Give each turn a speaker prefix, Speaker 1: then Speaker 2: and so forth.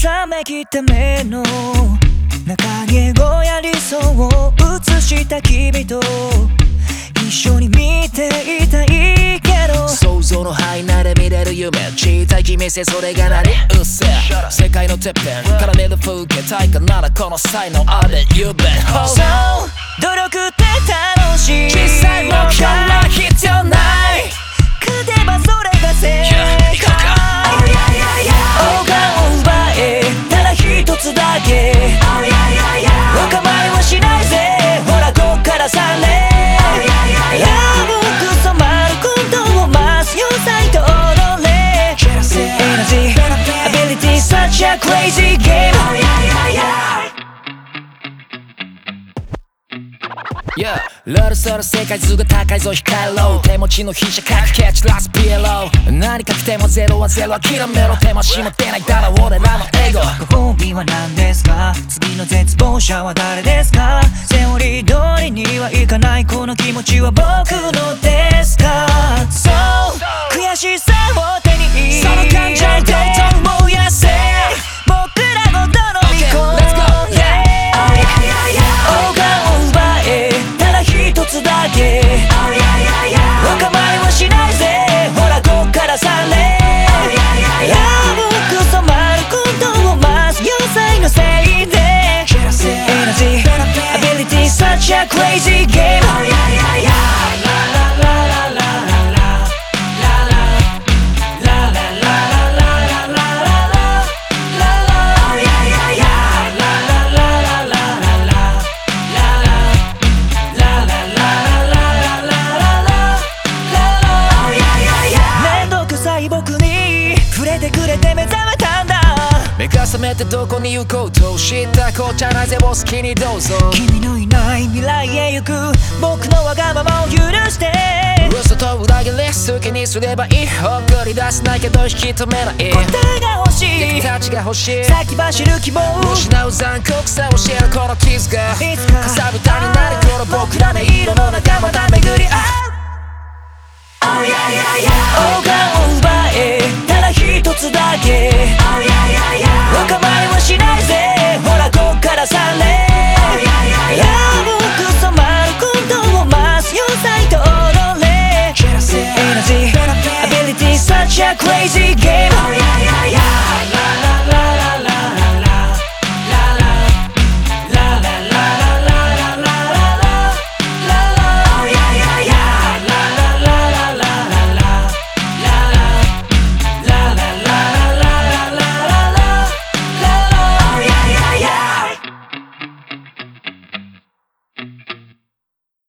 Speaker 1: ざめきた目の中にエゴや理想を映した君と一緒に見ていたいけど、
Speaker 2: 想像の範囲内で見れる夢、小さい君せそれが何うっせえ世界のてっぺんから見る風景体感ならこの才能あれゆべ
Speaker 1: So 努力って楽しい、
Speaker 2: 小さい目標は必要ない
Speaker 1: 勝てばそれが正解、王冠を奪えただ一つだけ、お構いはしないぜほらこっから3連、僕染まることを増すよサイト踊れ Energy, ability, such a crazy game
Speaker 2: Yeah ルールする世界図が高いぞ光ろう手持ちの飛車角キャッチラスピエロ何か来てもゼロはゼロ諦めろ手間しも出ないだろ俺らのエゴ
Speaker 1: ご褒美は何ですか、次の絶望者は誰ですか、セオリー通りにはいかないこの気持ちは僕のですか、そう悔しさを手に入れ
Speaker 2: その感情をどんどん燃やせ
Speaker 1: 僕らごとの見込んで王冠を奪えただ一つだけ、お構いはしないぜほらこっから3連、僕染まることを増す要塞のせいで Energy, ability, such a crazy game僕に触れてくれて目覚めたんだ、
Speaker 2: 目が覚めてどこに行こうと知ったこっちゃないぜお好きにどうぞ
Speaker 1: 君のいない未来へ行く僕のわがままを許して
Speaker 2: 嘘と裏切り好きにすればいい送り出せないけど引き止めない
Speaker 1: 答えが欲しい
Speaker 2: 君たちが欲しい
Speaker 1: 先走る希望
Speaker 2: 失う残酷さを知るこの傷が
Speaker 1: いつか
Speaker 2: かさぶたになる頃僕らの色の中また巡り合う
Speaker 1: 王冠を奪えただ一つだけ、お構いはしないぜほらこっから3連、僕染まることを増すよサイト踊れ Energy, ability, such a crazy game